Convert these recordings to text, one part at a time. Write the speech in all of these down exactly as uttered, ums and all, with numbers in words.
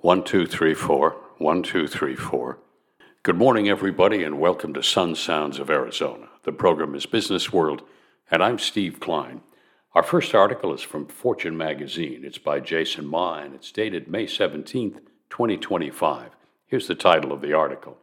One, two, three, four. One, two, three, four. Good morning, everybody, and welcome to Sun Sounds of Arizona. The program is Business World, and I'm Steve Klein. Our first article is from Fortune magazine. It's by Jason Ma, and it's dated May seventeenth, twenty twenty-five. Here's the title of the article.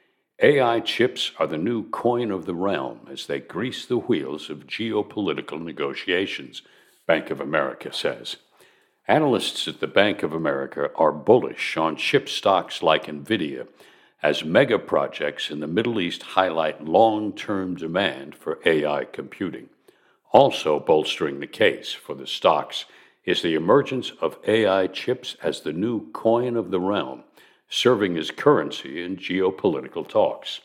A I chips are the new coin of the realm as they grease the wheels of geopolitical negotiations, Bank of America says. Analysts at the Bank of America are bullish on chip stocks like NVIDIA as mega projects in the Middle East highlight long-term demand for A I computing. Also bolstering the case for the stocks is the emergence of A I chips as the new coin of the realm, serving as currency in geopolitical talks.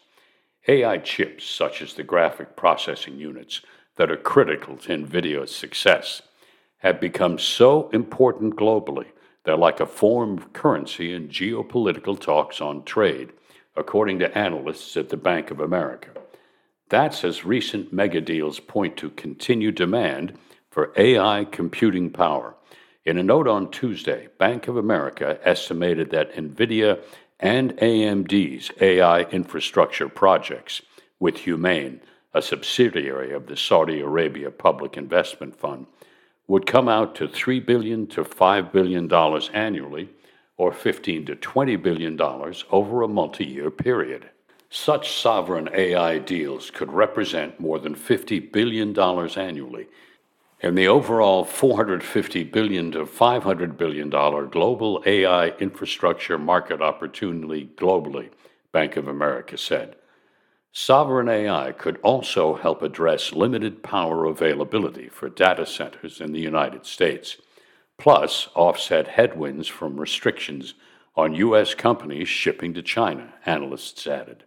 A I chips, such as the graphic processing units that are critical to NVIDIA's success, have become so important globally, they're like a form of currency in geopolitical talks on trade, according to analysts at the Bank of America. That's as recent mega deals point to continued demand for A I computing power. In a note on Tuesday, Bank of America estimated that NVIDIA and A M D's A I infrastructure projects with Humane, a subsidiary of the Saudi Arabia Public Investment Fund, would come out to three billion dollars to five billion dollars annually, or fifteen to twenty billion dollars over a multi-year period. Such sovereign A I deals could represent more than fifty billion dollars annually, and the overall four hundred fifty billion dollars to five hundred billion dollars global A I infrastructure market opportunity globally, Bank of America said. Sovereign A I could also help address limited power availability for data centers in the United States, plus offset headwinds from restrictions on U S companies shipping to China, analysts added.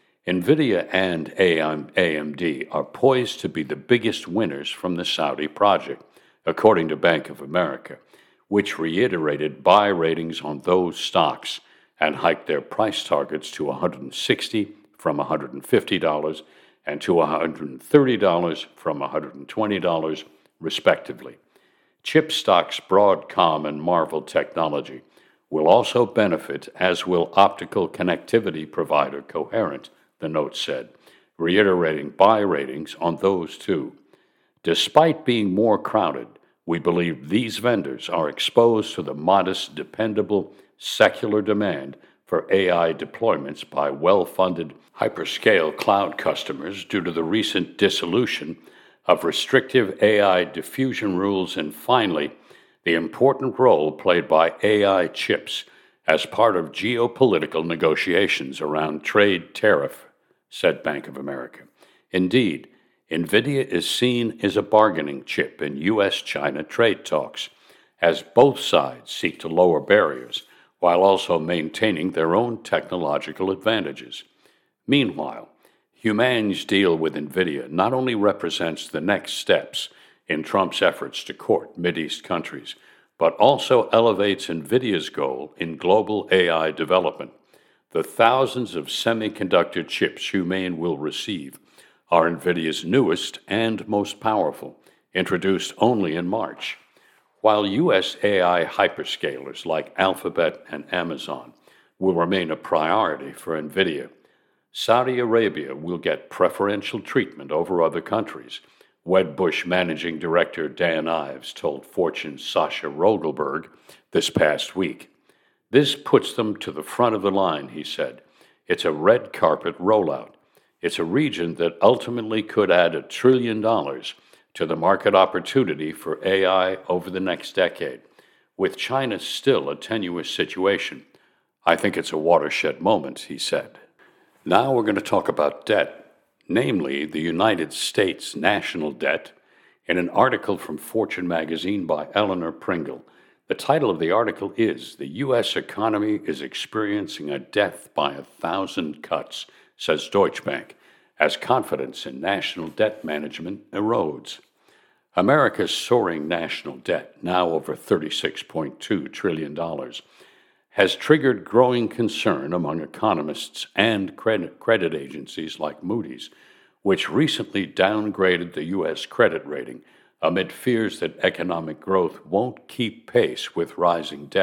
NVIDIA and A M D are poised to be the biggest winners from the Saudi project, according to Bank of America, which reiterated buy ratings on those stocks and hiked their price targets to one hundred sixty dollars from one hundred fifty dollars and to one hundred thirty dollars from one hundred twenty dollars, respectively. Chip stocks Broadcom and Marvell Technology will also benefit, as will optical connectivity provider Coherent, the note said, reiterating buy ratings on those two. Despite being more crowded, we believe these vendors are exposed to the modest, dependable, secular demand for A I deployments by well-funded hyperscale cloud customers due to the recent dissolution of restrictive A I diffusion rules, and finally, the important role played by A I chips as part of geopolitical negotiations around trade tariff, said Bank of America. Indeed, NVIDIA is seen as a bargaining chip in U S China trade talks, as both sides seek to lower barriers while also maintaining their own technological advantages. Meanwhile, Humane's deal with NVIDIA not only represents the next steps in Trump's efforts to court Mideast countries, but also elevates NVIDIA's goal in global A I development. The thousands of semiconductor chips Humane will receive are NVIDIA's newest and most powerful, introduced only in March. While U S A I hyperscalers like Alphabet and Amazon will remain a priority for NVIDIA, Saudi Arabia will get preferential treatment over other countries, Wedbush Managing Director Dan Ives told Fortune's Sasha Rogelberg this past week. This puts them to the front of the line, he said. It's a red carpet rollout. It's a region that ultimately could add a trillion dollars to the market opportunity for A I over the next decade. With China still a tenuous situation, I think it's a watershed moment, he said. Now we're going to talk about debt, namely the United States national debt, in an article from Fortune magazine by Eleanor Pringle. The title of the article is "The U S Economy is Experiencing a Death by a Thousand Cuts," says Deutsche Bank, as confidence in national debt management erodes. America's soaring national debt, now over thirty-six point two trillion dollars, has triggered growing concern among economists and credit, credit agencies like Moody's, which recently downgraded the U S credit rating amid fears that economic growth won't keep pace with rising debt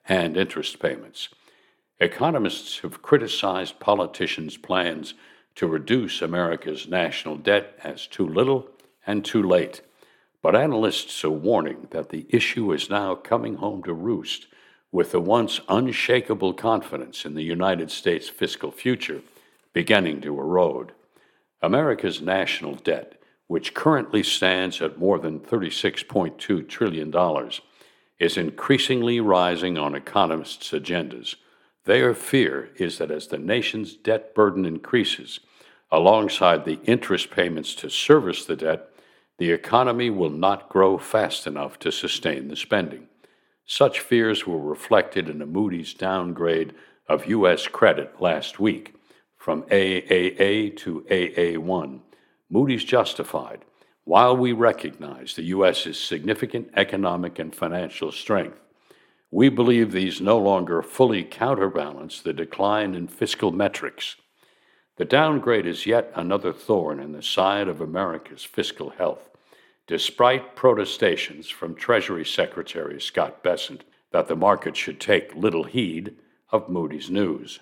and interest payments. Economists have criticized politicians' plans to reduce America's national debt as too little and too late. But analysts are warning that the issue is now coming home to roost, with the once unshakable confidence in the United States' fiscal future beginning to erode. America's national debt, which currently stands at more than thirty-six point two trillion dollars, is increasingly rising on economists' agendas. Their fear is that as the nation's debt burden increases, alongside the interest payments to service the debt, the economy will not grow fast enough to sustain the spending. Such fears were reflected in a Moody's downgrade of U S credit last week from A A A to A A one. Moody's justified, while we recognize the U S's significant economic and financial strength, we believe these no longer fully counterbalance the decline in fiscal metrics. The downgrade is yet another thorn in the side of America's fiscal health, despite protestations from Treasury Secretary Scott Bessent that the market should take little heed of Moody's news.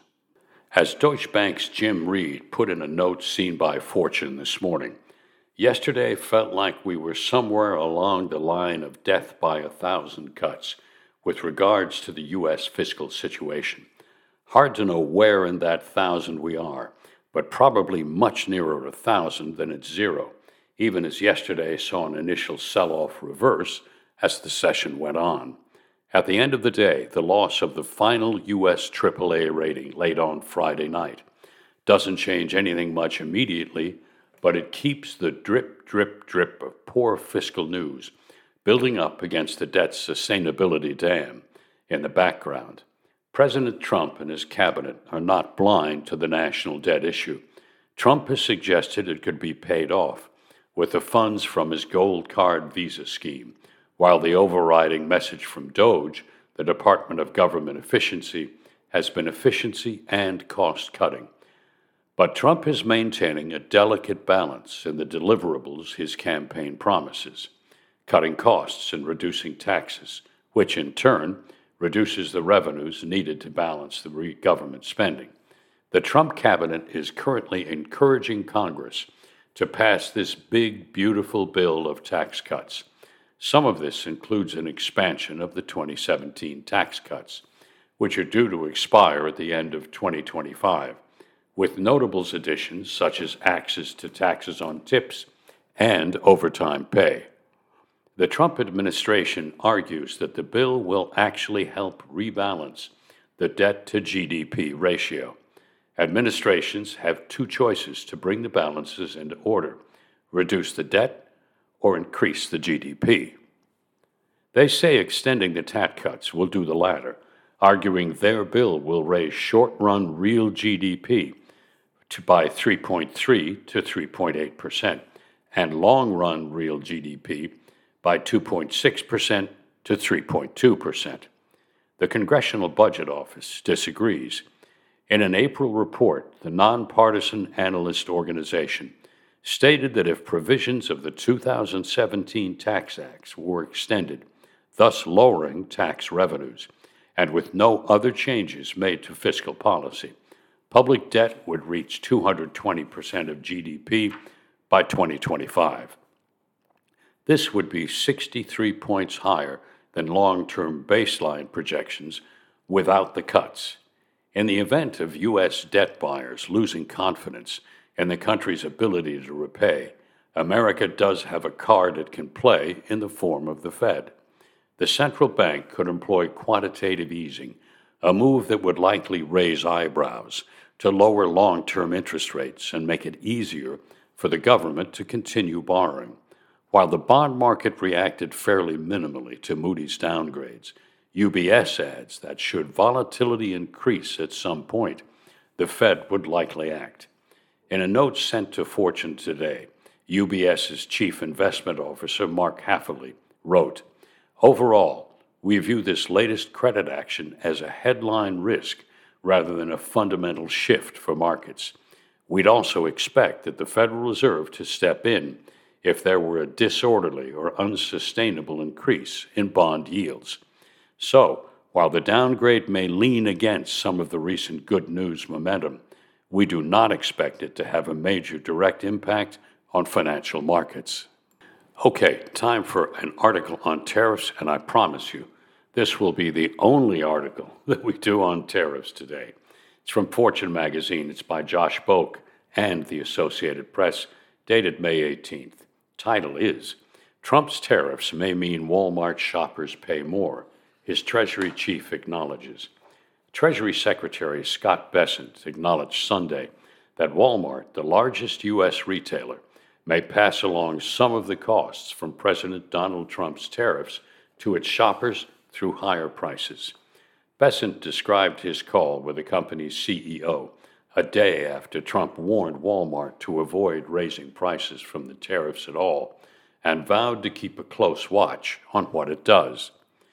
As Deutsche Bank's Jim Reed put in a note seen by Fortune this morning, yesterday felt like we were somewhere along the line of death by a thousand cuts with regards to the U S fiscal situation. Hard to know where in that thousand we are, but probably much nearer a thousand than at zero, even as yesterday saw an initial sell-off reverse as the session went on. At the end of the day, the loss of the final U S triple A rating late on Friday night doesn't change anything much immediately, but it keeps the drip, drip, drip of poor fiscal news building up against the debt sustainability dam in the background. President Trump and his cabinet are not blind to the national debt issue. Trump has suggested it could be paid off with the funds from his gold card visa scheme, while the overriding message from DOGE, the Department of Government Efficiency, has been efficiency and cost cutting. But Trump is maintaining a delicate balance in the deliverables his campaign promises, cutting costs and reducing taxes, which in turn reduces the revenues needed to balance the government spending. The Trump cabinet is currently encouraging Congress to pass this big, beautiful bill of tax cuts. Some of this includes an expansion of the twenty seventeen tax cuts, which are due to expire at the end of twenty twenty-five, with notables additions such as access to taxes on tips and overtime pay. The Trump administration argues that the bill will actually help rebalance the debt-to-G D P ratio. Administrations have two choices to bring the balances into order: reduce the debt or increase the G D P. They say extending the tax cuts will do the latter, arguing their bill will raise short-run real G D P to by three point three to three point eight percent and long-run real G D P by two point six percent to three point two percent. The Congressional Budget Office disagrees. In an April report, the nonpartisan analyst organization stated that if provisions of the two thousand seventeen Tax Acts were extended, thus lowering tax revenues, and with no other changes made to fiscal policy, public debt would reach two hundred twenty percent of G D P by twenty twenty-five. This would be sixty-three points higher than long-term baseline projections without the cuts. In the event of U S debt buyers losing confidence in the country's ability to repay, America does have a card it can play in the form of the Fed. The central bank could employ quantitative easing, a move that would likely raise eyebrows, to lower long-term interest rates and make it easier for the government to continue borrowing. While the bond market reacted fairly minimally to Moody's downgrades, U B S adds that should volatility increase at some point, the Fed would likely act. In a note sent to Fortune today, UBS's Chief Investment Officer, Mark Haefele, wrote, "Overall, we view this latest credit action as a headline risk rather than a fundamental shift for markets. We'd also expect that the Federal Reserve to step in if there were a disorderly or unsustainable increase in bond yields." So, While the downgrade may lean against some of the recent good news momentum, we do not expect it to have a major direct impact on financial markets. Okay, time for an article on tariffs, and I promise you, this will be the only article that we do on tariffs today. It's from Fortune magazine. It's by Josh Boak and the Associated Press, dated May eighteenth. Title is, Trump's Tariffs May Mean Walmart Shoppers Pay More, his Treasury chief acknowledges. Treasury Secretary Scott Bessent acknowledged Sunday that Walmart, the largest U S retailer, may pass along some of the costs from President Donald Trump's tariffs to its shoppers through higher prices. Bessent described his call with the company's C E O a day after Trump warned Walmart to avoid raising prices from the tariffs at all and vowed to keep a close watch on what it does.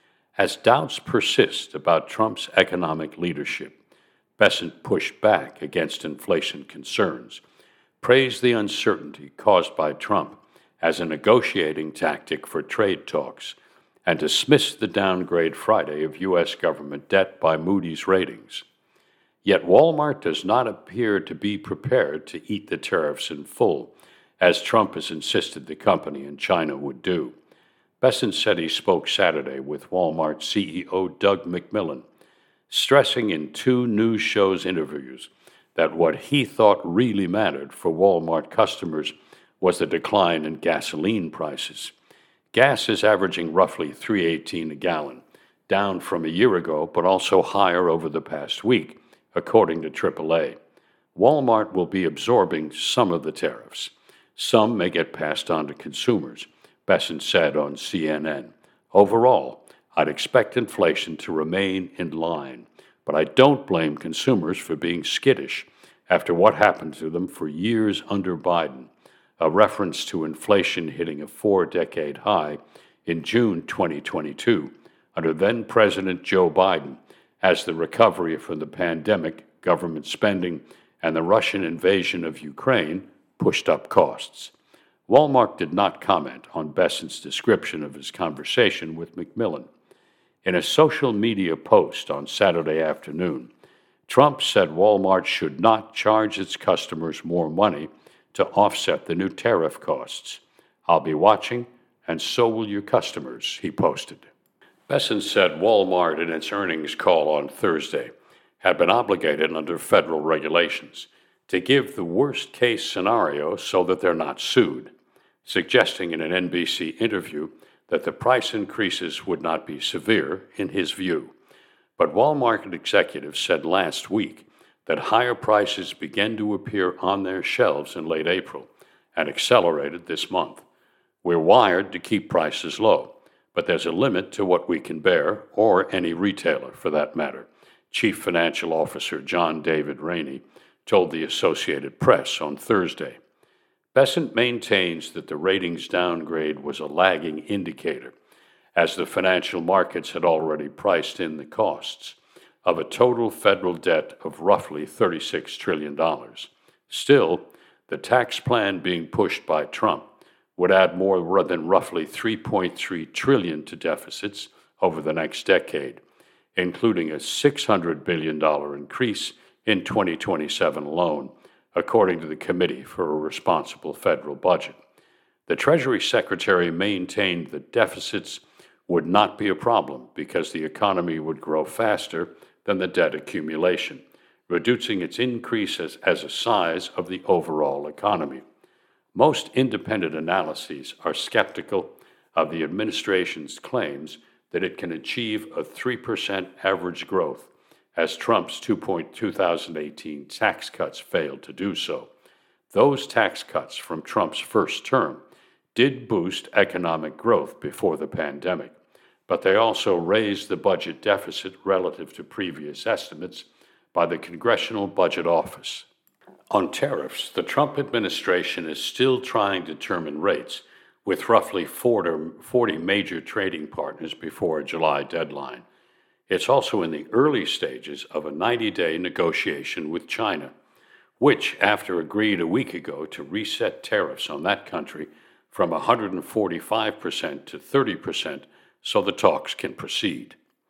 As doubts persist about Trump's economic leadership, Bessent pushed back against inflation concerns, praised the uncertainty caused by Trump as a negotiating tactic for trade talks, and dismissed the downgrade Friday of U S government debt by Moody's Ratings. Yet Walmart does not appear to be prepared to eat the tariffs in full, as Trump has insisted the company and China would do. Bessent said he spoke Saturday with Walmart C E O Doug McMillon, stressing in two news shows interviews that what he thought really mattered for Walmart customers was the decline in gasoline prices. Gas is averaging roughly three dollars and eighteen cents a gallon, down from a year ago, but also higher over the past week, according to triple A. Walmart will be absorbing some of the tariffs. Some may get passed on to consumers, Bessent said on C N N. Overall, I'd expect inflation to remain in line, but I don't blame consumers for being skittish after what happened to them for years under Biden, a reference to inflation hitting a four-decade high in June twenty twenty-two under then-President Joe Biden, as the recovery from the pandemic, government spending, and the Russian invasion of Ukraine pushed up costs. Walmart did not comment on Bessent's description of his conversation with McMillon. In a social media post on Saturday afternoon, Trump said Walmart should not charge its customers more money to offset the new tariff costs. I'll be watching, and so will your customers, he posted. Bessent said Walmart, in its earnings call on Thursday, had been obligated under federal regulations to give the worst-case scenario so that they're not sued, suggesting in an N B C interview that the price increases would not be severe, in his view. But Walmart executives said last week that higher prices began to appear on their shelves in late April and accelerated this month. We're wired to keep prices low, but there's a limit to what we can bear, or any retailer for that matter, Chief Financial Officer John David Rainey told the Associated Press on Thursday. Bessent maintains that the ratings downgrade was a lagging indicator, as the financial markets had already priced in the costs of a total federal debt of roughly thirty-six trillion dollars. Still, the tax plan being pushed by Trump would add more than roughly three point three trillion dollars to deficits over the next decade, including a six hundred billion dollars increase in twenty twenty-seven alone, according to the Committee for a Responsible Federal Budget. The Treasury Secretary maintained that deficits would not be a problem because the economy would grow faster than the debt accumulation, reducing its increase as, as a size of the overall economy. Most independent analyses are skeptical of the administration's claims that it can achieve a three percent average growth, as Trump's two thousand eighteen tax cuts failed to do so. Those tax cuts from Trump's first term did boost economic growth before the pandemic, but they also raised the budget deficit relative to previous estimates by the Congressional Budget Office. On tariffs, the Trump administration is still trying to determine rates, with roughly forty major trading partners before a July deadline. It's also in the early stages of a ninety-day negotiation with China, which, after agreed a week ago to reset tariffs on that country from one hundred forty-five percent to thirty percent so the talks can proceed.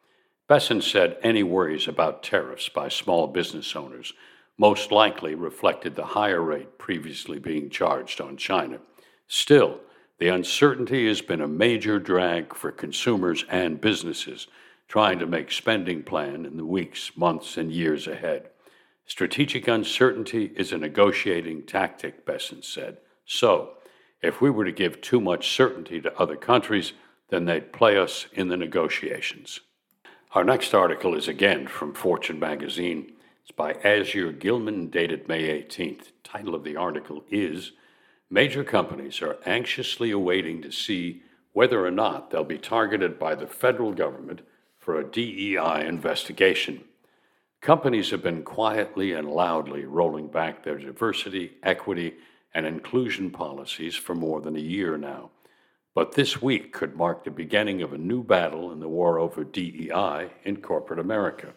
Besson said any worries about tariffs by small business owners most likely reflected the higher rate previously being charged on China. Still, the uncertainty has been a major drag for consumers and businesses trying to make spending plan in the weeks, months, and years ahead. Strategic uncertainty is a negotiating tactic, Besson said. So, if we were to give too much certainty to other countries, then they'd play us in the negotiations. Our next article is again from Fortune magazine. It's by Azure Gilman, dated May eighteenth. The title of the article is Major Companies Are Anxiously Awaiting to See Whether or Not They'll Be Targeted by the Federal Government for a D E I Investigation. Companies have been quietly and loudly rolling back their diversity, equity, and inclusion policies for more than a year now. But this week could mark the beginning of a new battle in the war over D E I in corporate America.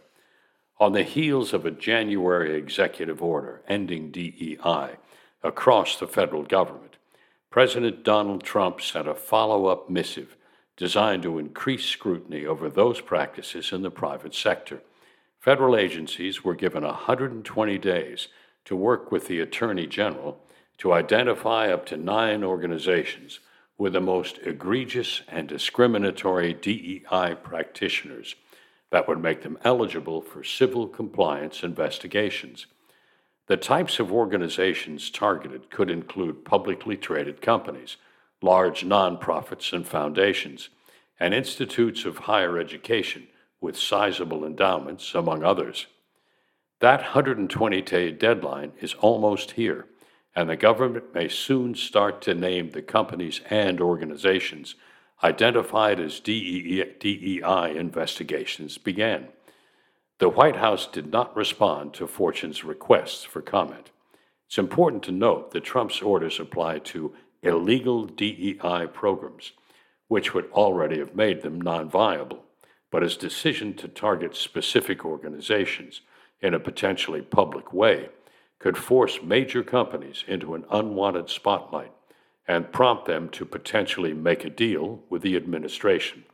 On the heels of a January executive order ending D E I across the federal government, President Donald Trump sent a follow-up missive designed to increase scrutiny over those practices in the private sector. Federal agencies were given one hundred twenty days to work with the Attorney General to identify up to nine organizations with the most egregious and discriminatory D E I practitioners that would make them eligible for civil compliance investigations. The types of organizations targeted could include publicly traded companies, large nonprofits and foundations, and institutes of higher education with sizable endowments, among others. That one hundred twenty-day deadline is almost here, and the government may soon start to name the companies and organizations identified as D E I investigations began. The White House did not respond to Fortune's requests for comment. It's important to note that Trump's orders apply to illegal D E I programs, which would already have made them non-viable, but his decision to target specific organizations in a potentially public way could force major companies into an unwanted spotlight and prompt them to potentially make a deal with the administration.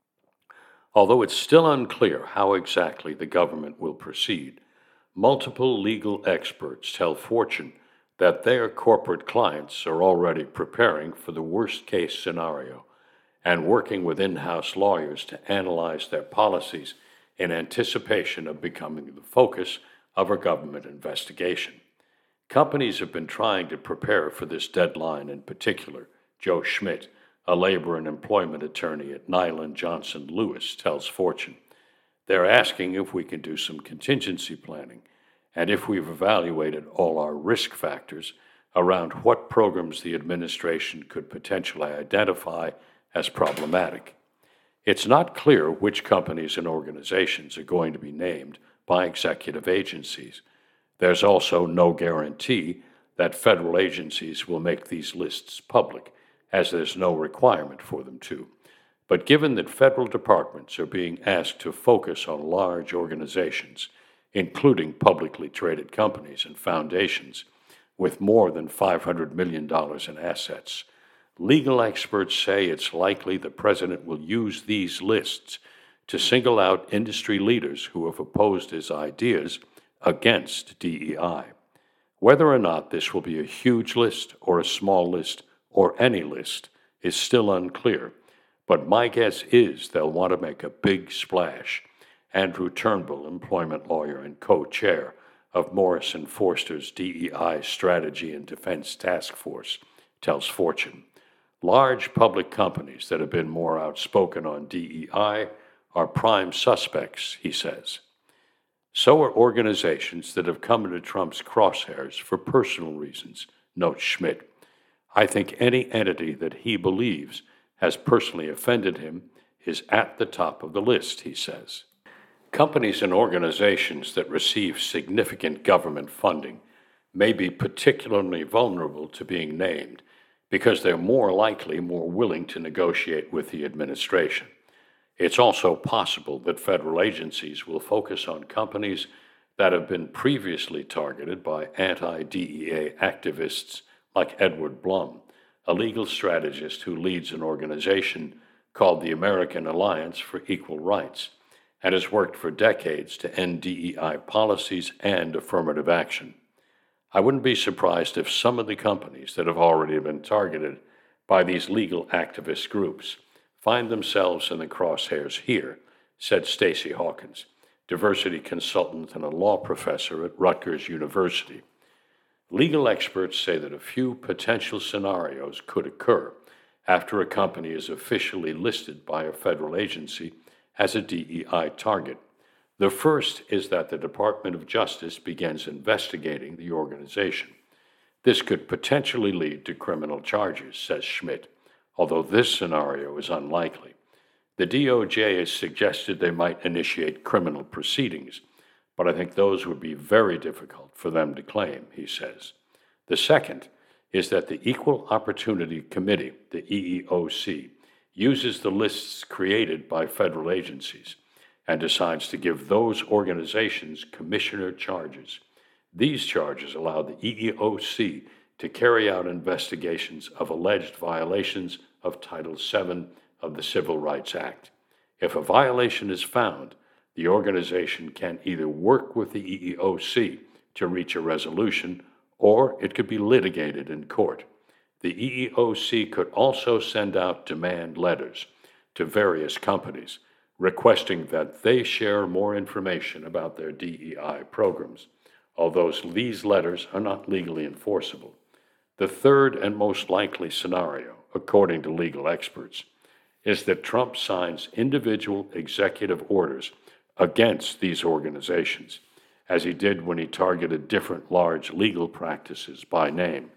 Although it's still unclear how exactly the government will proceed, multiple legal experts tell Fortune that their corporate clients are already preparing for the worst-case scenario and working with in-house lawyers to analyze their policies in anticipation of becoming the focus of a government investigation. Companies have been trying to prepare for this deadline in particular. Joe Schmidt, a labor and employment attorney at Nyland Johnson Lewis, tells Fortune. They're asking if we can do some contingency planning and if we've evaluated all our risk factors around what programs the administration could potentially identify as problematic. It's not clear which companies and organizations are going to be named by executive agencies. There's also no guarantee that federal agencies will make these lists public, as there's no requirement for them to. But given that federal departments are being asked to focus on large organizations, including publicly traded companies and foundations with more than five hundred million dollars in assets, legal experts say it's likely the president will use these lists to single out industry leaders who have opposed his ideas against D E I. Whether or not this will be a huge list or a small list or any list is still unclear, but my guess is they'll want to make a big splash. Andrew Turnbull, employment lawyer and co-chair of Morrison Foerster's D E I Strategy and Defense Task Force, tells Fortune. Large public companies that have been more outspoken on D E I are prime suspects, he says. So are organizations that have come into Trump's crosshairs for personal reasons, notes Schmidt. I think any entity that he believes has personally offended him is at the top of the list, he says. Companies and organizations that receive significant government funding may be particularly vulnerable to being named because they're more likely more willing to negotiate with the administration. It's also possible that federal agencies will focus on companies that have been previously targeted by anti-D E A activists like Edward Blum, a legal strategist who leads an organization called the American Alliance for Equal Rights. and has worked for decades to end D E I policies and affirmative action. I wouldn't be surprised if some of the companies that have already been targeted by these legal activist groups find themselves in the crosshairs here, said Stacey Hawkins, diversity consultant and a law professor at Rutgers University. Legal experts say that a few potential scenarios could occur after a company is officially listed by a federal agency as a D E I target. The first is that the Department of Justice begins investigating the organization. This could potentially lead to criminal charges, says Schmidt, although this scenario is unlikely. The D O J has suggested they might initiate criminal proceedings, but I think those would be very difficult for them to claim, he says. The second is that the Equal Opportunity Committee, the E E O C, uses the lists created by federal agencies and decides to give those organizations commissioner charges. These charges allow the E E O C to carry out investigations of alleged violations of Title seven of the Civil Rights Act. If a violation is found, the organization can either work with the E E O C to reach a resolution, or it could be litigated in court. The E E O C could also send out demand letters to various companies requesting that they share more information about their D E I programs, although these letters are not legally enforceable. The third and most likely scenario, according to legal experts, is that Trump signs individual executive orders against these organizations, as he did when he targeted different large legal practices by name.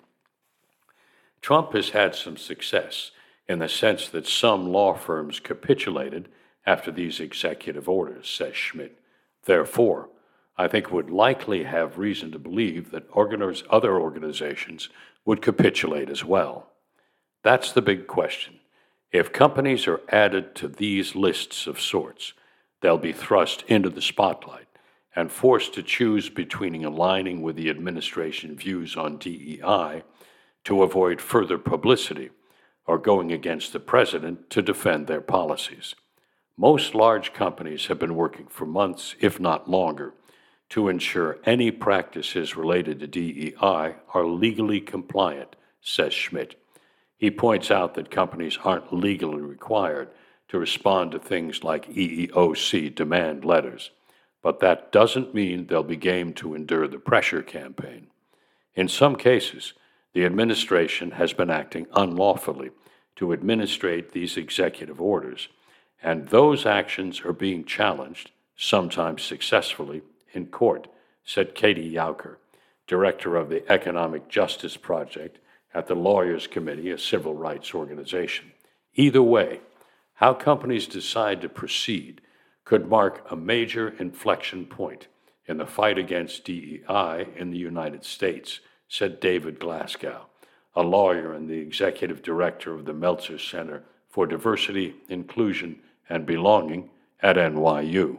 Trump has had some success in the sense that some law firms capitulated after these executive orders, says Schmidt. Therefore, I think would likely have reason to believe that organiz- other organizations would capitulate as well. That's the big question. If companies are added to these lists of sorts, they'll be thrust into the spotlight and forced to choose between aligning with the administration views on D E I to avoid further publicity or going against the president to defend their policies. Most large companies have been working for months, if not longer, to ensure any practices related to D E I are legally compliant, says Schmidt. He points out that companies aren't legally required to respond to things like E E O C demand letters, but that doesn't mean they'll be game to endure the pressure campaign. In some cases, the administration has been acting unlawfully to administrate these executive orders, and those actions are being challenged, sometimes successfully, in court, said Katie Yauker, director of the Economic Justice Project at the Lawyers Committee, a civil rights organization. Either way, how companies decide to proceed could mark a major inflection point in the fight against D E I in the United States, said David Glasgow, a lawyer and the executive director of the Meltzer Center for Diversity, Inclusion, and Belonging at N Y U.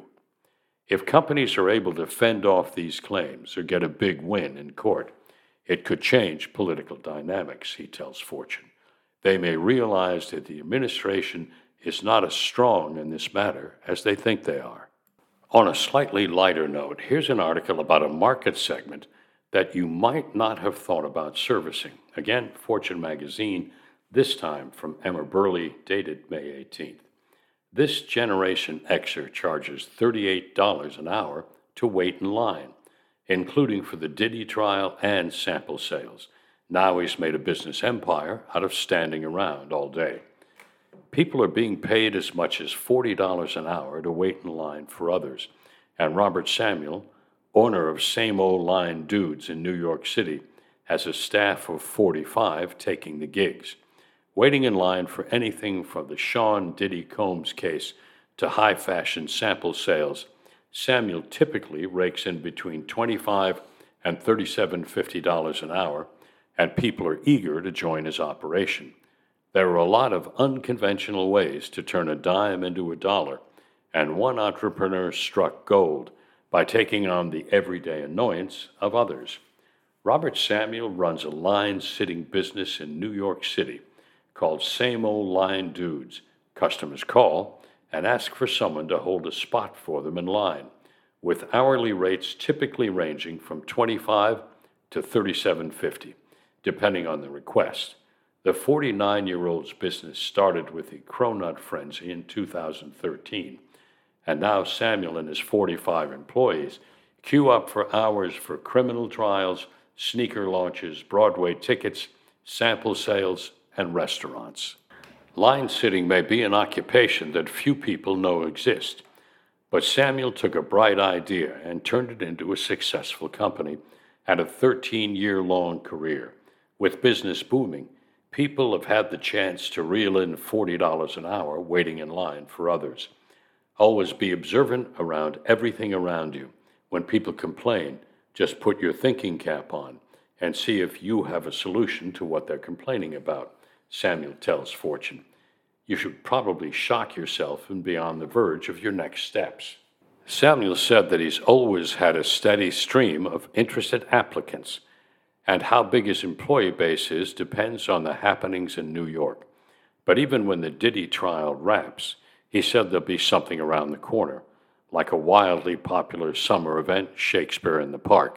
If companies are able to fend off these claims or get a big win in court, it could change political dynamics, he tells Fortune. They may realize that the administration is not as strong in this matter as they think they are. On a slightly lighter note, here's an article about a market segment that you might not have thought about servicing. Again, Fortune magazine, this time from Emma Burley, dated May eighteenth. This Generation Xer charges thirty-eight dollars an hour to wait in line, including for the Diddy trial and sample sales. Now he's made a business empire out of standing around all day. People are being paid as much as forty dollars an hour to wait in line for others, and Robert Samuel, owner of Same Old Line Dudes in New York City, has a staff of forty-five taking the gigs. Waiting in line for anything from the Sean Diddy Combs case to high-fashion sample sales, Samuel typically rakes in between twenty-five dollars and thirty-seven dollars and fifty cents an hour, and people are eager to join his operation. There are a lot of unconventional ways to turn a dime into a dollar, and one entrepreneur struck gold by taking on the everyday annoyance of others. Robert Samuel runs a line-sitting business in New York City called Same Old Line Dudes. Customers call, and ask for someone to hold a spot for them in line, with hourly rates typically ranging from twenty-five to thirty-seven fifty, depending on the request. The forty-nine-year-old's business started with the Cronut Frenzy in two thousand thirteen, and now Samuel and his forty-five employees queue up for hours for criminal trials, sneaker launches, Broadway tickets, sample sales, and restaurants. Line sitting may be an occupation that few people know exists, but Samuel took a bright idea and turned it into a successful company and a thirteen-year-long career. With business booming, people have had the chance to reel in forty dollars an hour waiting in line for others. Always be observant around everything around you. When people complain, just put your thinking cap on and see if you have a solution to what they're complaining about, Samuel tells Fortune. You should probably shock yourself and be on the verge of your next steps. Samuel said that he's always had a steady stream of interested applicants, and how big his employee base is depends on the happenings in New York. But even when the Diddy trial wraps, he said there'll be something around the corner, like a wildly popular summer event, Shakespeare in the Park.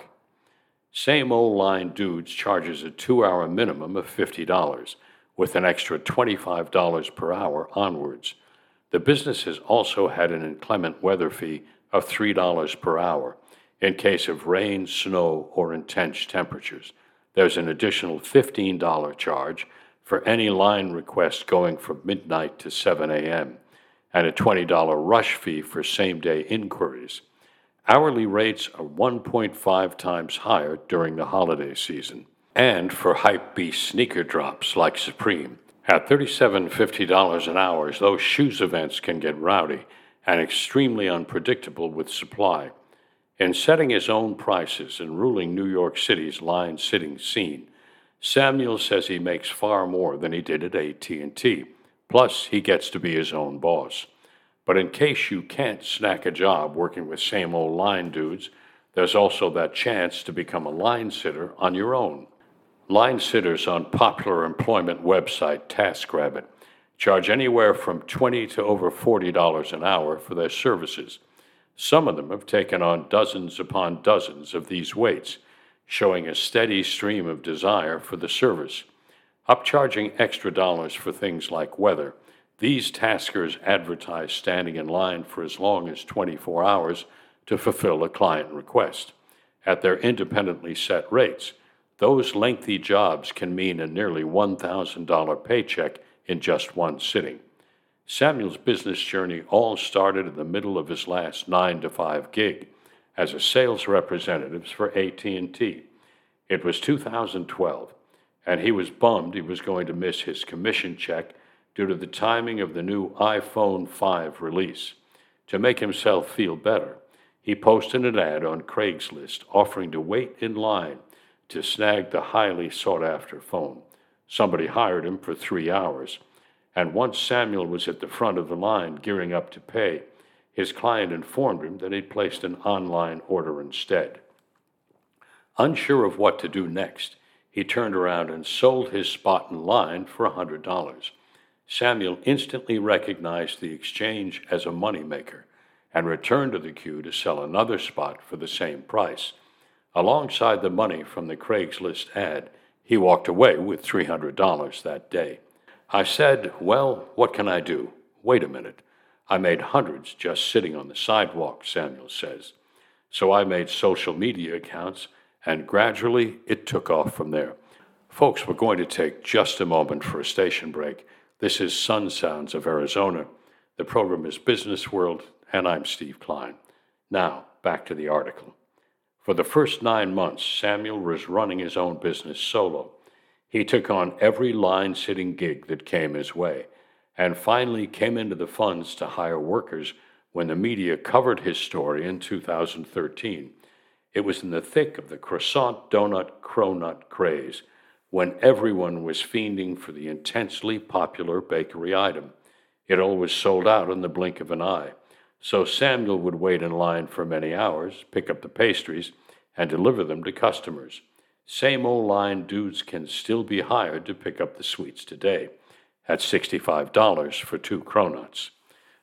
Same Old Line Dudes charges a two-hour minimum of fifty dollars, with an extra twenty-five dollars per hour onwards. The business has also had an inclement weather fee of three dollars per hour in case of rain, snow, or intense temperatures. There's an additional fifteen dollars charge for any line request going from midnight to seven a.m., and a twenty dollars rush fee for same-day inquiries. Hourly rates are one point five times higher during the holiday season. And for hype-beast sneaker drops like Supreme. At thirty-seven dollars and fifty dollars an hour, those shoes events can get rowdy and extremely unpredictable with supply. In setting his own prices and ruling New York City's line-sitting scene, Samuel says he makes far more than he did at A T and T. Plus, he gets to be his own boss. But in case you can't snack a job working with same old line dudes, there's also that chance to become a line sitter on your own. Line sitters on popular employment website TaskRabbit charge anywhere from twenty dollars to over forty dollars an hour for their services. Some of them have taken on dozens upon dozens of these waits, showing a steady stream of desire for the service. Upcharging extra dollars for things like weather, these taskers advertise standing in line for as long as twenty-four hours to fulfill a client request. At their independently set rates, those lengthy jobs can mean a nearly one thousand dollars paycheck in just one sitting. Samuel's business journey all started in the middle of his last nine to five gig as a sales representative for A T and T. It was two thousand twelve, and he was bummed he was going to miss his commission check due to the timing of the new iPhone five release. To make himself feel better, he posted an ad on Craigslist offering to wait in line to snag the highly sought-after phone. Somebody hired him for three hours, and once Samuel was at the front of the line gearing up to pay, his client informed him that he'd placed an online order instead. Unsure of what to do next, he turned around and sold his spot in line for one hundred dollars. Samuel instantly recognized the exchange as a moneymaker and returned to the queue to sell another spot for the same price. Alongside the money from the Craigslist ad, he walked away with three hundred dollars that day. I said, "Well, what can I do?" "Wait a minute. I made hundreds just sitting on the sidewalk," Samuel says. So I made social media accounts, and gradually it took off from there. Folks, we're going to take just a moment for a station break. This is Sun Sounds of Arizona. The program is Business World, and I'm Steve Klein. Now, back to the article. For the first nine months, Samuel was running his own business solo. He took on every line-sitting gig that came his way, and finally came into the funds to hire workers when the media covered his story in two thousand thirteen. It was in the thick of the croissant donut cronut craze, when everyone was fiending for the intensely popular bakery item. It always sold out in the blink of an eye, so Samuel would wait in line for many hours, pick up the pastries, and deliver them to customers. Same old line dudes can still be hired to pick up the sweets today, at sixty-five dollars for two cronuts.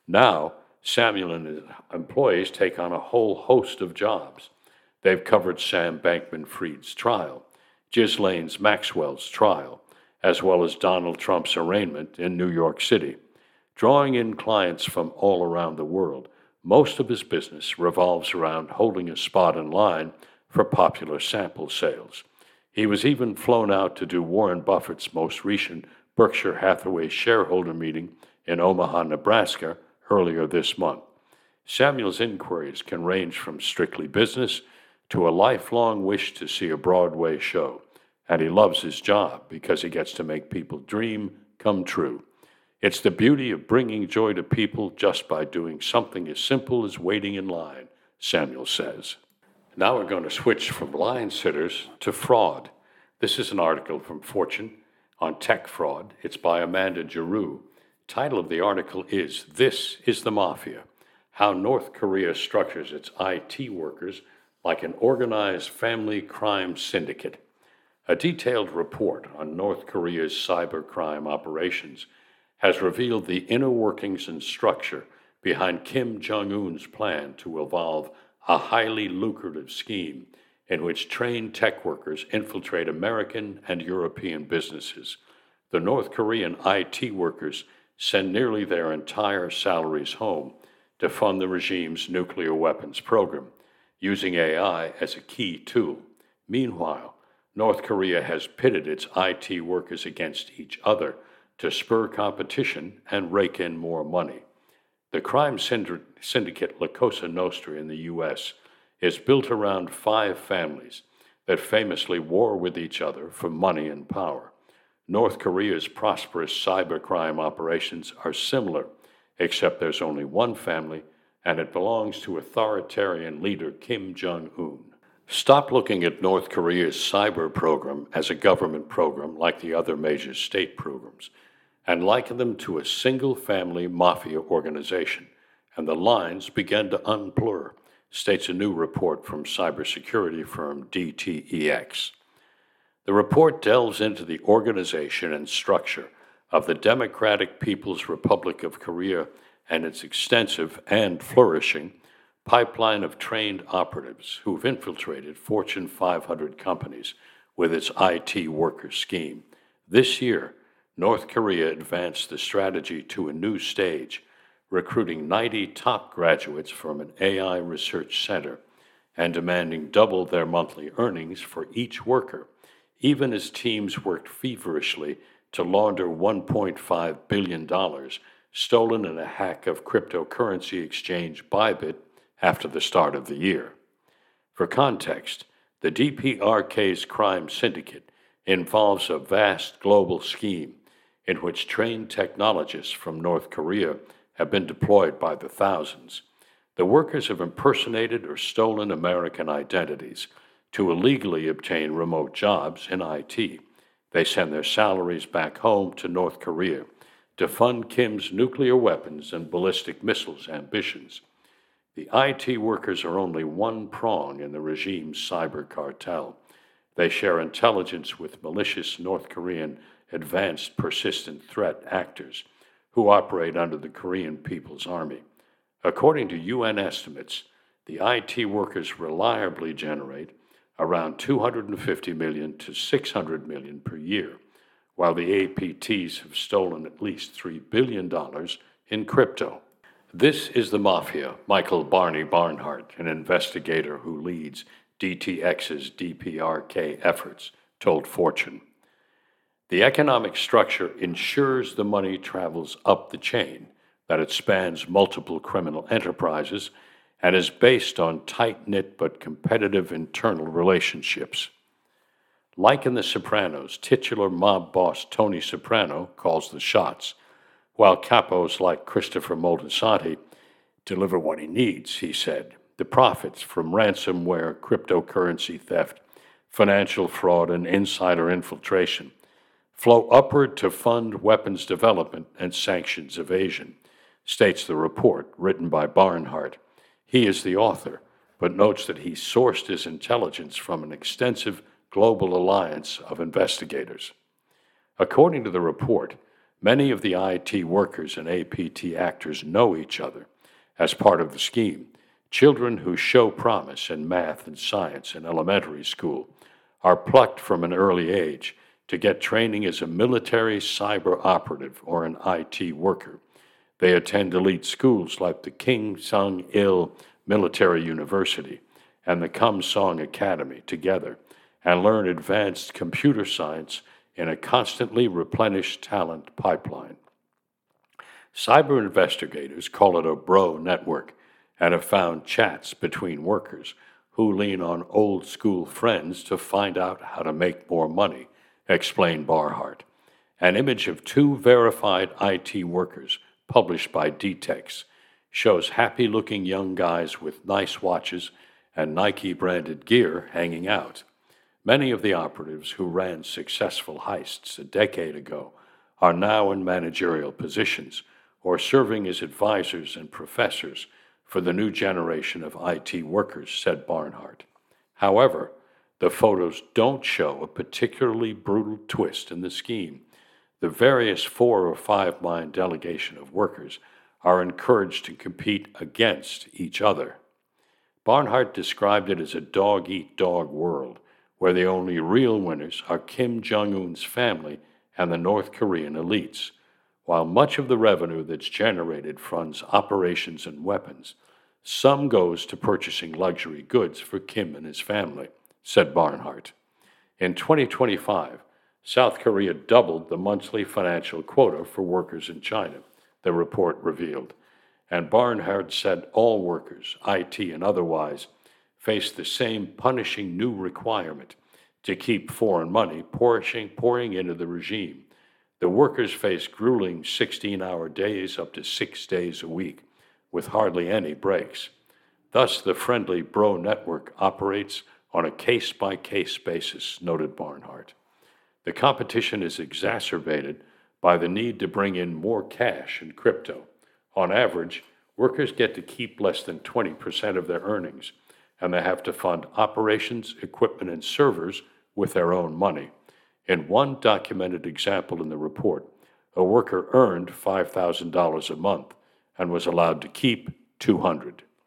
Now, Samuel and his employees take on a whole host of jobs. They've covered Sam Bankman-Fried's trial, Ghislaine Maxwell's trial, as well as Donald Trump's arraignment in New York City. Drawing in clients from all around the world, most of his business revolves around holding a spot in line for popular sample sales. He was even flown out to do Warren Buffett's most recent Berkshire Hathaway shareholder meeting in Omaha, Nebraska, earlier this month. Samuel's inquiries can range from strictly business to a lifelong wish to see a Broadway show, and he loves his job because he gets to make people dream come true. It's the beauty of bringing joy to people just by doing something as simple as waiting in line, Samuel says. Now we're going to switch from line sitters to fraud. This is an article from Fortune on tech fraud. It's by Amanda Giroux. Title of the article is This is the Mafia, How North Korea Structures Its I T Workers Like an Organized Family Crime Syndicate. A detailed report on North Korea's cybercrime operations has revealed the inner workings and structure behind Kim Jong-un's plan to evolve a highly lucrative scheme in which trained tech workers infiltrate American and European businesses. The North Korean I T workers send nearly their entire salaries home to fund the regime's nuclear weapons program, using A I as a key tool. Meanwhile, North Korea has pitted its I T workers against each other to spur competition and rake in more money. The crime syndicate La Cosa Nostra in the U S is built around five families that famously war with each other for money and power. North Korea's prosperous cybercrime operations are similar, except there's only one family, and it belongs to authoritarian leader Kim Jong-un. Stop looking at North Korea's cyber program as a government program like the other major state programs, and liken them to a single-family mafia organization, and the lines begin to unblur, states a new report from cybersecurity firm D T E X. The report delves into the organization and structure of the Democratic People's Republic of Korea and its extensive and flourishing pipeline of trained operatives who've infiltrated Fortune five hundred companies with its I T worker scheme. This year, North Korea advanced the strategy to a new stage, recruiting ninety top graduates from an A I research center and demanding double their monthly earnings for each worker, even as teams worked feverishly to launder one point five billion dollars stolen in a hack of cryptocurrency exchange Bybit after the start of the year. For context, the D P R K's crime syndicate involves a vast global scheme in which trained technologists from North Korea have been deployed by the thousands. The workers have impersonated or stolen American identities to illegally obtain remote jobs in I T. They send their salaries back home to North Korea to fund Kim's nuclear weapons and ballistic missiles ambitions. The I T workers are only one prong in the regime's cyber cartel. They share intelligence with malicious North Korean advanced persistent threat actors who operate under the Korean People's Army. According to U N estimates, the I T workers reliably generate around two hundred fifty million dollars to six hundred million dollars per year, while the A P Ts have stolen at least three billion dollars in crypto. This is the Mafia, Michael Barney Barnhart, an investigator who leads D T X's D P R K efforts, told Fortune. The economic structure ensures the money travels up the chain, that it spans multiple criminal enterprises, and is based on tight-knit but competitive internal relationships. Like in The Sopranos, titular mob boss Tony Soprano calls the shots, while capos like Christopher Moltisanti deliver what he needs, he said. The profits from ransomware, cryptocurrency theft, financial fraud, and insider infiltration flow upward to fund weapons development and sanctions evasion, states the report written by Barnhart. He is the author, but notes that he sourced his intelligence from an extensive global alliance of investigators. According to the report, Many of the I T workers and A P T actors know each other. As part of the scheme, children who show promise in math and science in elementary school are plucked from an early age to get training as a military cyber operative or an I T worker. They attend elite schools like the King Sung-il Military University and the Kum Song Academy together and learn advanced computer science in a constantly replenished talent pipeline. Cyber investigators call it a bro network and have found chats between workers who lean on old school friends to find out how to make more money, explained Barnhart. An image of two verified I T workers published by D TEX shows happy-looking young guys with nice watches and Nike-branded gear hanging out. Many of the operatives who ran successful heists a decade ago are now in managerial positions or serving as advisors and professors for the new generation of I T workers, said Barnhart. However, the photos don't show a particularly brutal twist in the scheme. The various four or five mind delegation of workers are encouraged to compete against each other. Barnhart described it as a dog-eat-dog world, where the only real winners are Kim Jong-un's family and the North Korean elites, while much of the revenue that's generated funds operations and weapons. Some goes to purchasing luxury goods for Kim and his family, said Barnhart. In twenty twenty-five, South Korea doubled the monthly financial quota for workers in China, the report revealed, and Barnhart said all workers, I T and otherwise, face the same punishing new requirement to keep foreign money pouring, pouring into the regime. The workers face grueling sixteen-hour days up to six days a week, with hardly any breaks. Thus, the friendly bro network operates on a case-by-case basis, noted Barnhart. The competition is exacerbated by the need to bring in more cash and crypto. On average, workers get to keep less than twenty percent of their earnings, and they have to fund operations, equipment, and servers with their own money. In one documented example in the report, a worker earned five thousand dollars a month and was allowed to keep two hundred dollars.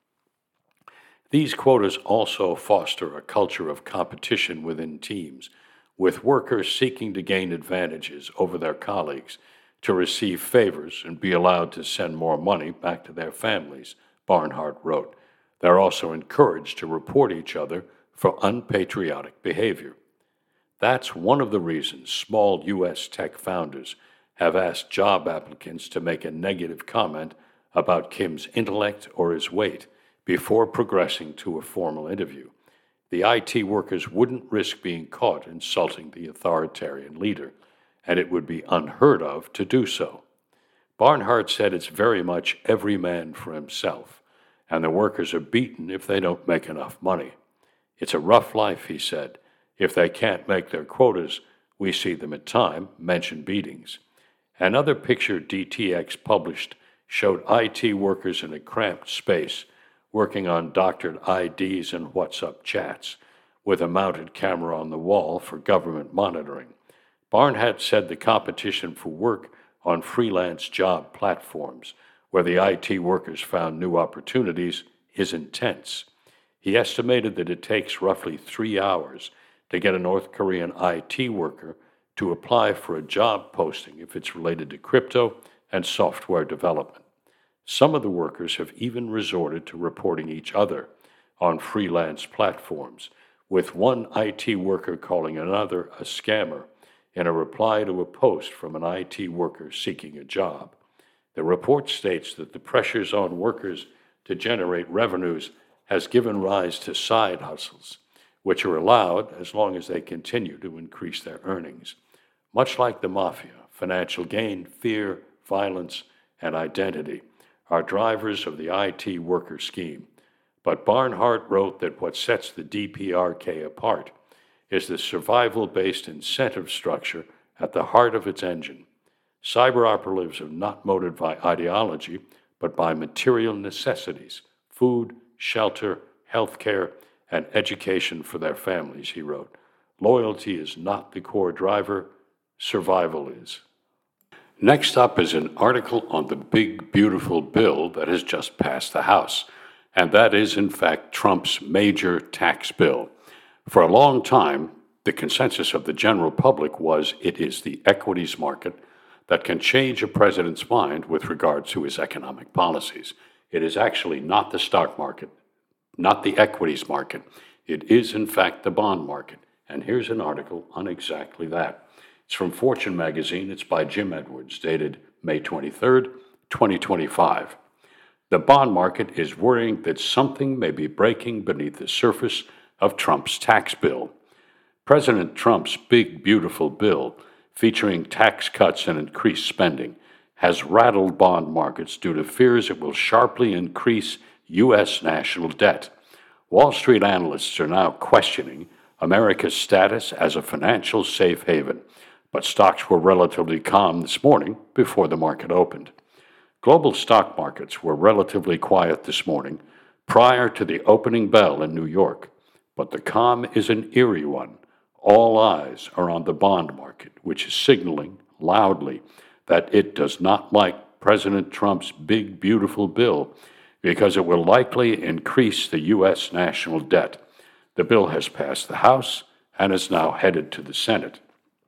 These quotas also foster a culture of competition within teams, with workers seeking to gain advantages over their colleagues, to receive favors and be allowed to send more money back to their families, Barnhart wrote. They're also encouraged to report each other for unpatriotic behavior. That's one of the reasons small U S tech founders have asked job applicants to make a negative comment about Kim's intellect or his weight before progressing to a formal interview. The I T workers wouldn't risk being caught insulting the authoritarian leader, and it would be unheard of to do so. Barnhart said it's very much every man for himself, and the workers are beaten if they don't make enough money. It's a rough life, he said. If they can't make their quotas, we see them at time mention beatings. Another picture D T X published showed I T workers in a cramped space working on doctored I Ds and WhatsApp chats, with a mounted camera on the wall for government monitoring. Barnhart said the competition for work on freelance job platforms, where the I T workers found new opportunities, is intense. He estimated that it takes roughly three hours to get a North Korean I T worker to apply for a job posting if it's related to crypto and software development. Some of the workers have even resorted to reporting each other on freelance platforms, with one I T worker calling another a scammer in a reply to a post from an I T worker seeking a job. The report states that the pressures on workers to generate revenues has given rise to side hustles, which are allowed as long as they continue to increase their earnings. Much like the mafia, financial gain, fear, violence, and identity are drivers of the I T worker scheme. But Barnhart wrote that what sets the D P R K apart is the survival-based incentive structure at the heart of its engine. Cyber operatives are not motivated by ideology, but by material necessities: food, shelter, health care, and education for their families, he wrote. Loyalty is not the core driver, survival is. Next up is an article on the big, beautiful bill that has just passed the House, and that is, in fact, Trump's major tax bill. For a long time, the consensus of the general public was it is the equities market that can change a president's mind with regard to his economic policies. It is actually not the stock market, not the equities market. It is, in fact, the bond market. And here's an article on exactly that. It's from Fortune magazine. It's by Jim Edwards, dated May twenty-third, twenty twenty-five. The bond market is worrying that something may be breaking beneath the surface of Trump's tax bill. President Trump's big, beautiful bill, featuring tax cuts and increased spending, has rattled bond markets due to fears it will sharply increase U S national debt. Wall Street analysts are now questioning America's status as a financial safe haven, but stocks were relatively calm this morning before the market opened. Global stock markets were relatively quiet this morning prior to the opening bell in New York, but the calm is an eerie one. All eyes are on the bond market, which is signaling loudly that it does not like President Trump's big, beautiful bill because it will likely increase the U S national debt. The bill has passed the House and is now headed to the Senate.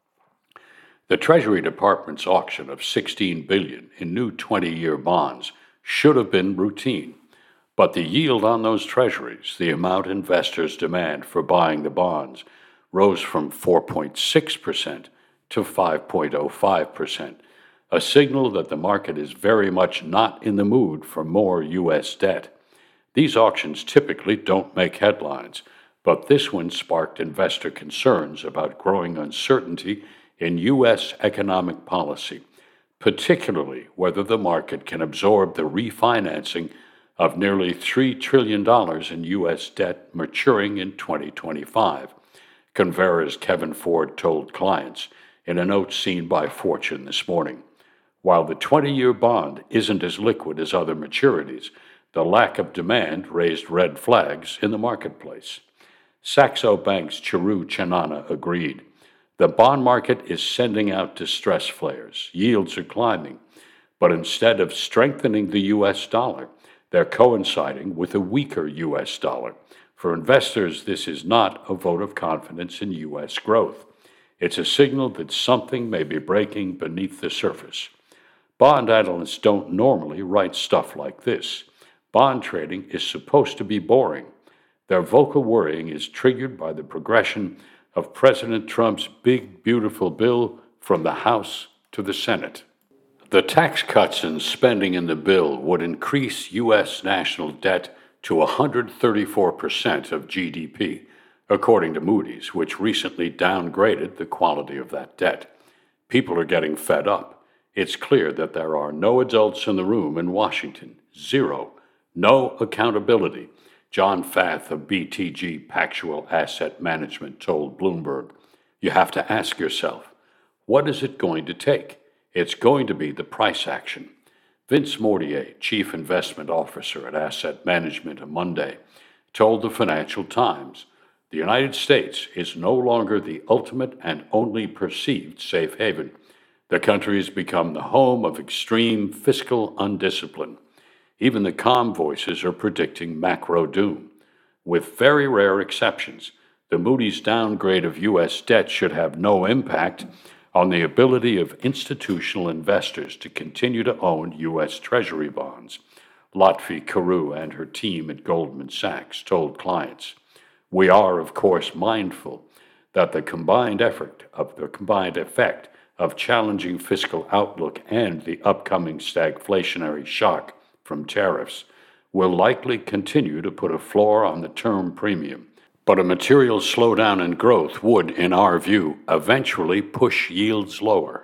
The Treasury Department's auction of sixteen billion dollars in new twenty-year bonds should have been routine, but the yield on those treasuries, the amount investors demand for buying the bonds, rose from four point six percent to five point oh five percent, a signal that the market is very much not in the mood for more U S debt. These auctions typically don't make headlines, but this one sparked investor concerns about growing uncertainty in U S economic policy, particularly whether the market can absorb the refinancing of nearly three trillion dollars in U S debt maturing in twenty twenty-five, Convera's Kevin Ford told clients in a note seen by Fortune this morning. While the twenty-year bond isn't as liquid as other maturities, the lack of demand raised red flags in the marketplace. Saxo Bank's Chiru Chanana agreed. The bond market is sending out distress flares. Yields are climbing. But instead of strengthening the U S dollar, they're coinciding with a weaker U S dollar. For investors, this is not a vote of confidence in U S growth. It's a signal that something may be breaking beneath the surface. Bond analysts don't normally write stuff like this. Bond trading is supposed to be boring. Their vocal worrying is triggered by the progression of President Trump's big, beautiful bill from the House to the Senate. The tax cuts and spending in the bill would increase U S national debt to one hundred thirty-four percent of G D P, according to Moody's, which recently downgraded the quality of that debt. People are getting fed up. It's clear that there are no adults in the room in Washington. Zero. No accountability. John Fath of B T G Pactual Asset Management told Bloomberg, "You have to ask yourself, what is it going to take? It's going to be the price action." Vince Mortier, Chief Investment Officer at Asset Management on Monday, told the Financial Times, "The United States is no longer the ultimate and only perceived safe haven. The country has become the home of extreme fiscal undiscipline. Even the calm voices are predicting macro doom. With very rare exceptions, the Moody's downgrade of U S debt should have no impact on the ability of institutional investors to continue to own U S Treasury bonds," Lotfi Carew and her team at Goldman Sachs told clients. "We are, of course, mindful that the combined effort of the combined effect of challenging fiscal outlook and the upcoming stagflationary shock from tariffs will likely continue to put a floor on the term premium. But a material slowdown in growth would, in our view, eventually push yields lower."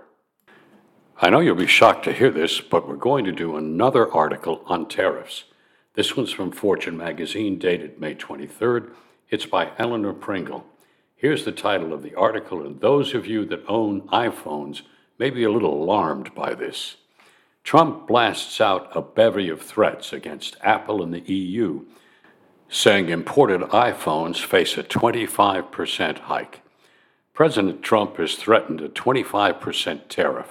I know you'll be shocked to hear this, but we're going to do another article on tariffs. This one's from Fortune magazine, dated May twenty-third. It's by Eleanor Pringle. Here's the title of the article, and those of you that own iPhones may be a little alarmed by this. Trump blasts out a bevy of threats against Apple and the E U, saying imported iPhones face a twenty-five percent hike. President Trump has threatened a twenty-five percent tariff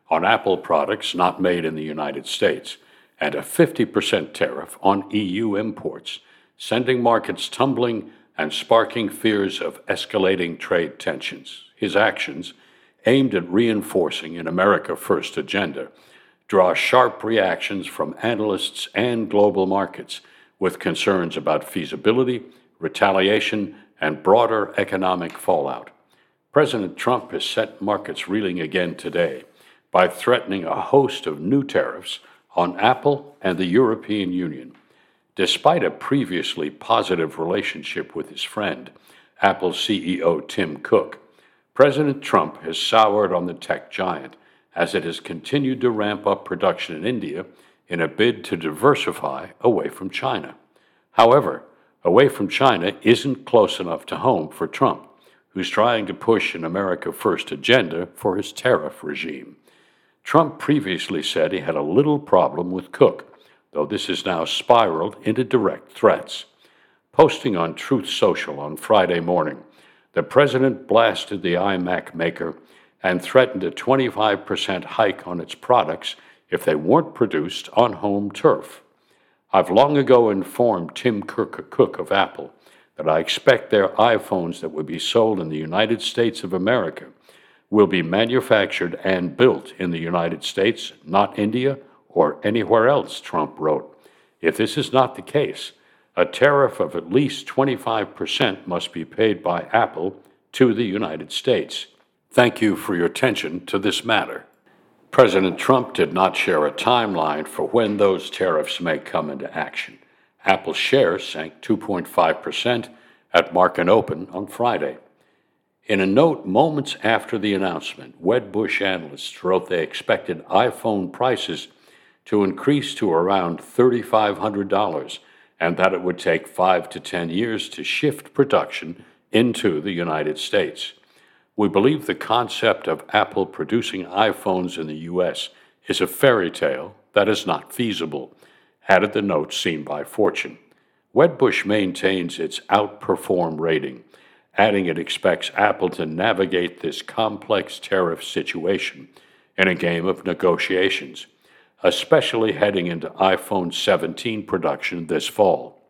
on Apple products not made in the United States and a fifty percent tariff on E U imports, sending markets tumbling and sparking fears of escalating trade tensions. His actions, aimed at reinforcing an America First agenda, draw sharp reactions from analysts and global markets with concerns about feasibility, retaliation, and broader economic fallout. President Trump has set markets reeling again today by threatening a host of new tariffs on Apple and the European Union. Despite a previously positive relationship with his friend, Apple C E O Tim Cook, President Trump has soured on the tech giant as it has continued to ramp up production in India in a bid to diversify away from China. However, away from China isn't close enough to home for Trump, who's trying to push an America First agenda for his tariff regime. Trump previously said he had a little problem with Cook, though this has now spiraled into direct threats. Posting on Truth Social on Friday morning, the president blasted the iMac maker and threatened a twenty-five percent hike on its products if they weren't produced on home turf. I've long ago informed Tim Cook of Apple that I expect their iPhones that will be sold in the United States of America will be manufactured and built in the United States, not India or anywhere else, Trump wrote. If this is not the case, a tariff of at least twenty-five percent must be paid by Apple to the United States. Thank you for your attention to this matter. President Trump did not share a timeline for when those tariffs may come into action. Apple shares sank two point five percent at market open on Friday. In a note moments after the announcement, Wedbush analysts wrote they expected iPhone prices to increase to around three thousand five hundred dollars and that it would take five to ten years to shift production into the United States. We believe the concept of Apple producing iPhones in the U S is a fairy tale that is not feasible, added the note seen by Fortune. Wedbush maintains its outperform rating, adding it expects Apple to navigate this complex tariff situation in a game of negotiations, especially heading into iPhone seventeen production this fall.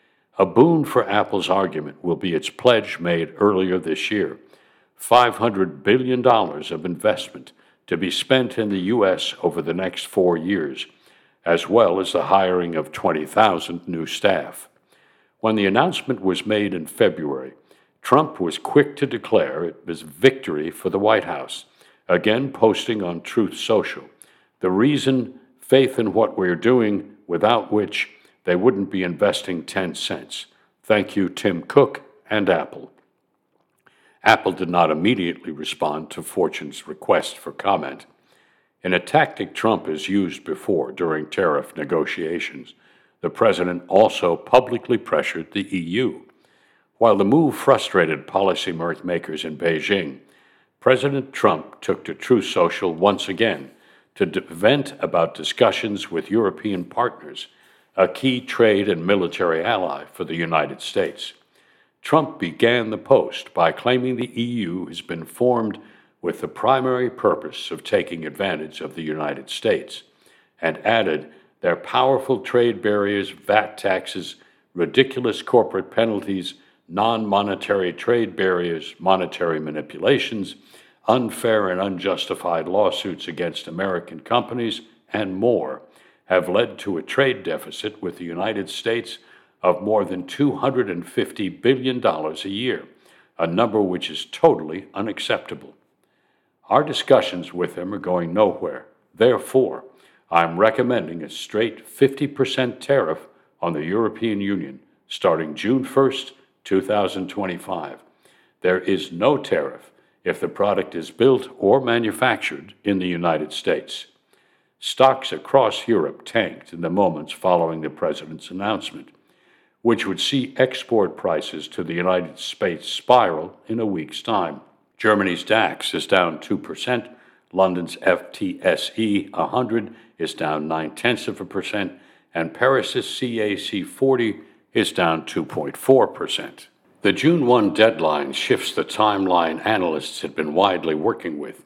A boon for Apple's argument will be its pledge made earlier this year, five hundred billion dollars of investment to be spent in the U S over the next four years, as well as the hiring of twenty thousand new staff. When the announcement was made in February, Trump was quick to declare it was victory for the White House, again posting on Truth Social, the reason, faith in what we're doing, without which they wouldn't be investing ten cents. Thank you, Tim Cook and Apple. Apple did not immediately respond to Fortune's request for comment. In a tactic Trump has used before during tariff negotiations, the president also publicly pressured the E U. While the move frustrated policymakers in Beijing, President Trump took to Truth Social once again to vent about discussions with European partners, a key trade and military ally for the United States. Trump began the post by claiming the E U has been formed with the primary purpose of taking advantage of the United States, and added their powerful trade barriers, V A T taxes, ridiculous corporate penalties, non-monetary trade barriers, monetary manipulations, unfair and unjustified lawsuits against American companies, and more have led to a trade deficit with the United States of more than two hundred fifty billion dollars a year, a number which is totally unacceptable. Our discussions with them are going nowhere. Therefore, I'm recommending a straight fifty percent tariff on the European Union starting June first, two thousand twenty-five. There is no tariff if the product is built or manufactured in the United States. Stocks across Europe tanked in the moments following the president's announcement, which would see export prices to the United States spiral in a week's time. Germany's DAX is down two percent, London's F T S E one hundred is down nine-tenths of a percent, and Paris's C A C forty is down two point four percent. The June first deadline shifts the timeline analysts had been widely working with.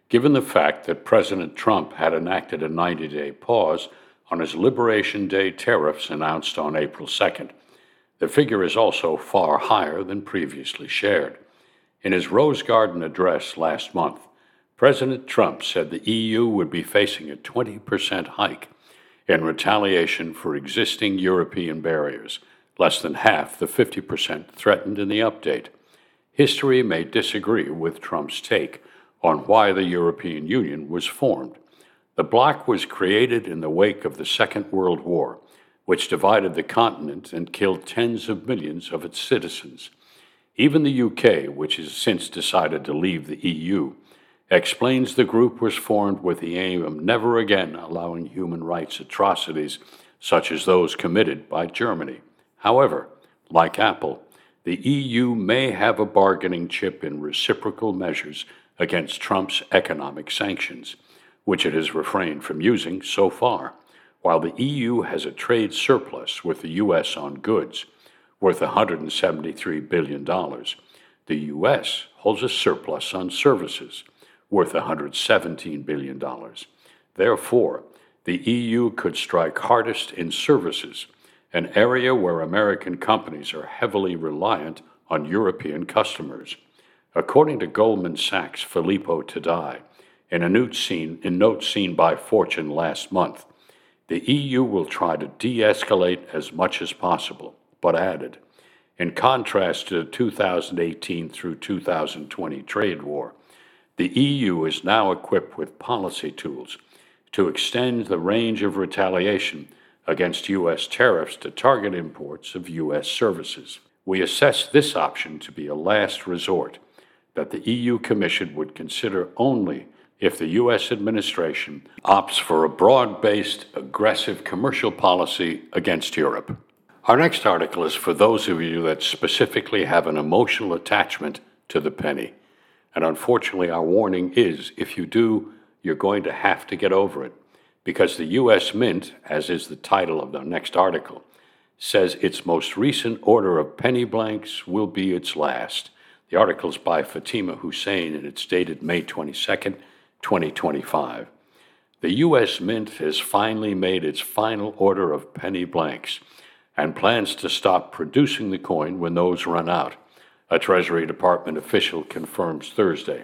given the fact that President Trump had enacted a ninety-day pause on his Liberation Day tariffs announced on April second. The figure is also far higher than previously shared. In his Rose Garden address last month, President Trump said the E U would be facing a twenty percent hike in retaliation for existing European barriers, less than half the fifty percent threatened in the update. History may disagree with Trump's take on why the European Union was formed. The bloc was created in the wake of the Second World War, which divided the continent and killed tens of millions of its citizens. Even the U K, which has since decided to leave the E U, explains the group was formed with the aim of never again allowing human rights atrocities such as those committed by Germany. However, like Apple, the E U may have a bargaining chip in reciprocal measures against Trump's economic sanctions, which it has refrained from using so far, while the E U has a trade surplus with the U S on goods, worth one hundred seventy-three billion dollars. The U S holds a surplus on services, worth one hundred seventeen billion dollars. Therefore, the E U could strike hardest in services, an area where American companies are heavily reliant on European customers. According to Goldman Sachs' Filippo Tadai, in a note seen, in notes seen by Fortune last month, the E U will try to de-escalate as much as possible, but added, in contrast to the two thousand eighteen through two thousand twenty trade war, the E U is now equipped with policy tools to extend the range of retaliation against U S tariffs to target imports of U S services. We assess this option to be a last resort that the E U Commission would consider only if the U S administration opts for a broad-based, aggressive commercial policy against Europe. Our next article is for those of you that specifically have an emotional attachment to the penny. And unfortunately, our warning is, if you do, you're going to have to get over it, because the U S Mint, as is the title of the next article, says its most recent order of penny blanks will be its last. The article is by Fatima Hussein, and it's dated May twenty-second, twenty twenty-five. The U S Mint has finally made its final order of penny blanks and plans to stop producing the coin when those run out, a Treasury Department official confirms Thursday.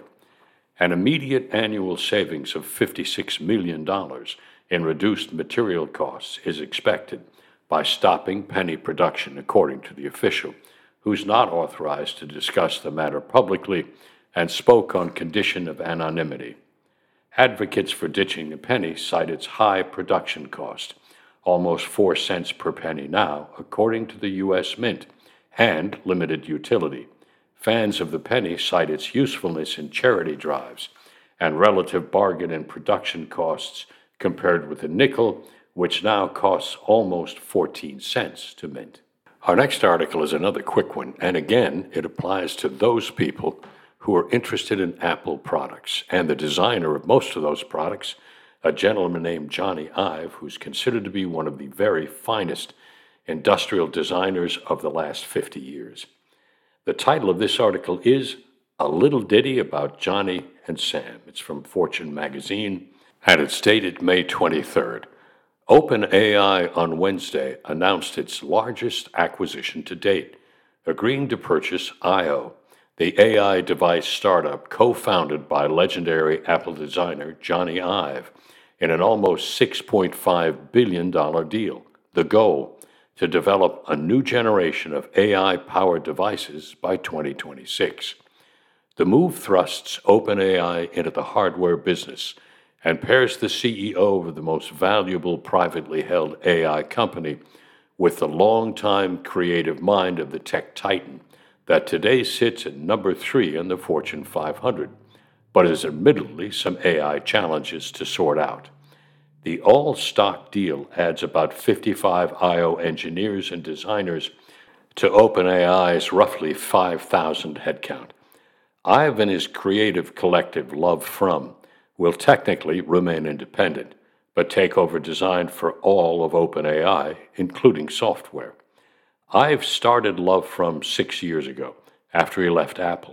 An immediate annual savings of fifty-six million dollars in reduced material costs is expected by stopping penny production, according to the official, who's not authorized to discuss the matter publicly and spoke on condition of anonymity. Advocates for ditching the penny cite its high production cost, almost four cents per penny now, according to the U S Mint, and limited utility. Fans of the penny cite its usefulness in charity drives and relative bargain in production costs compared with the nickel, which now costs almost fourteen cents to mint. Our next article is another quick one, and again, it applies to those people who are interested in Apple products, and the designer of most of those products, a gentleman named Jony Ive, who's considered to be one of the very finest industrial designers of the last fifty years. The title of this article is A Little Ditty About Johnny and Sam. It's from Fortune magazine, and it's dated May twenty-third. OpenAI on Wednesday announced its largest acquisition to date, agreeing to purchase I O, the A I device startup co-founded by legendary Apple designer Jony Ive, in an almost six point five billion dollars deal. The goal, to develop a new generation of A I-powered devices by twenty twenty-six. The move thrusts OpenAI into the hardware business and pairs the C E O of the most valuable privately held A I company with the longtime creative mind of the tech titan that today sits at number three in the Fortune five hundred, but has admittedly some A I challenges to sort out. The all-stock deal adds about fifty-five I O engineers and designers to OpenAI's roughly five thousand headcount. Ive and his creative collective Love From will technically remain independent, but take over design for all of OpenAI, including software. Ive started Love From six years ago, after he left Apple,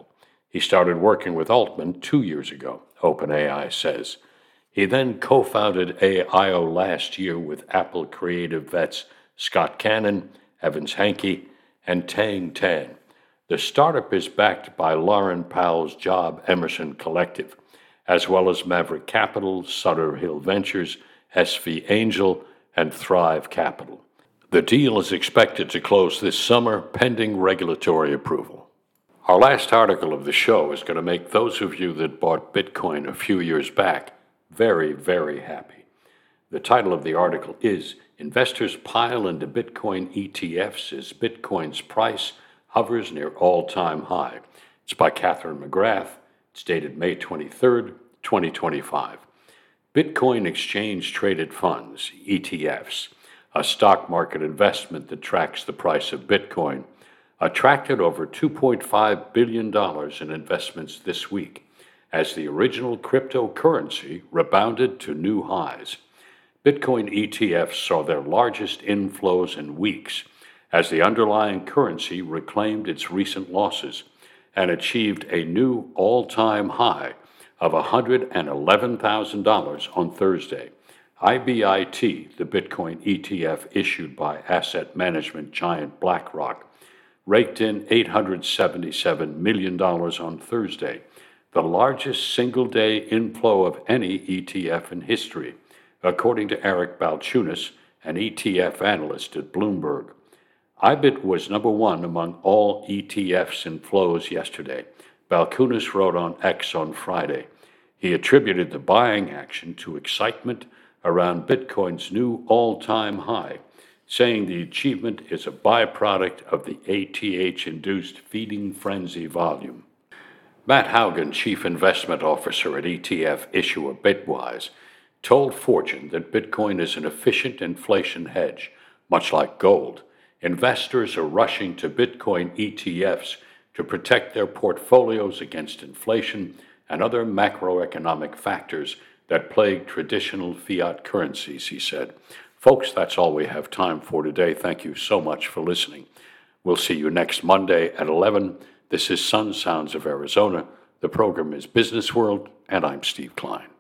He started working with Altman two years ago, OpenAI says. He then co-founded A I O last year with Apple creative vets Scott Cannon, Evans Hankey, and Tang Tan. The startup is backed by Lauren Powell's Job Emerson Collective, as well as Maverick Capital, Sutter Hill Ventures, S V Angel, and Thrive Capital. The deal is expected to close this summer, pending regulatory approval. Our last article of the show is going to make those of you that bought Bitcoin a few years back very, very happy. The title of the article is Investors Pile into Bitcoin E T Fs as Bitcoin's Price Hovers Near All-Time High. It's by Catherine McGrath. It's dated May twenty-third, twenty twenty-five. Bitcoin Exchange Traded Funds, E T Fs, a stock market investment that tracks the price of Bitcoin, attracted over two point five billion dollars in investments this week as the original cryptocurrency rebounded to new highs. Bitcoin E T Fs saw their largest inflows in weeks as the underlying currency reclaimed its recent losses and achieved a new all-time high of one hundred eleven thousand dollars on Thursday. I B I T, the Bitcoin E T F issued by asset management giant BlackRock, raked in eight hundred seventy-seven million dollars on Thursday, the largest single-day inflow of any E T F in history, according to Eric Balchunas, an E T F analyst at Bloomberg. I B I T was number one among all E T Fs in flows yesterday, Balchunas wrote on X on Friday. He attributed the buying action to excitement around Bitcoin's new all-time high, saying the achievement is a byproduct of the A T H-induced feeding frenzy volume. Matt Haugen, Chief Investment Officer at E T F issuer Bitwise, told Fortune that Bitcoin is an efficient inflation hedge, much like gold. Investors are rushing to Bitcoin E T Fs to protect their portfolios against inflation and other macroeconomic factors that plague traditional fiat currencies, he said. Folks, that's all we have time for today. Thank you so much for listening. We'll see you next Monday at eleven. This is Sun Sounds of Arizona. The program is Business World, and I'm Steve Klein.